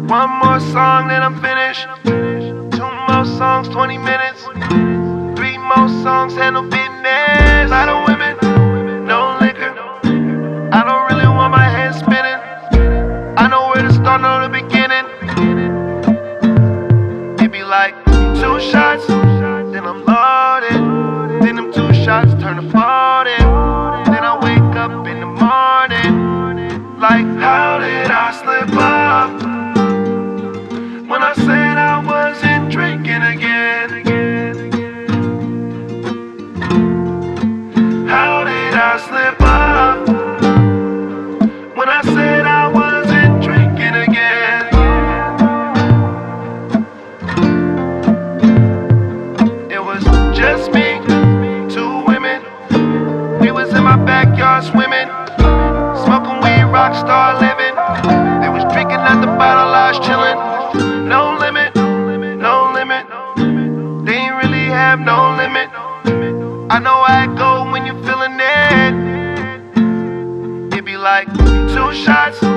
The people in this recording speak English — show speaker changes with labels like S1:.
S1: One more song, then I'm finished. Two more songs, 20 minutes. Three more songs, handle business. Lot of women, no liquor. I don't really want my head spinning. I know where to start, know the beginning. It be like 2 shots, then I'm loaded. Then them 2 shots turn to 40. Then I wake up in the morning. Like, how did I slip up? When I said I wasn't drinking again. How did I slip up? When I said I wasn't drinking again. It was just me, 2 women. We was in my backyard swimming, smoking weed, rock star living. They was drinking at the bottle, I was chilling. No limit, no limit. They ain't really have no limit. I know how it go when you feeling it. It be like 2 shots.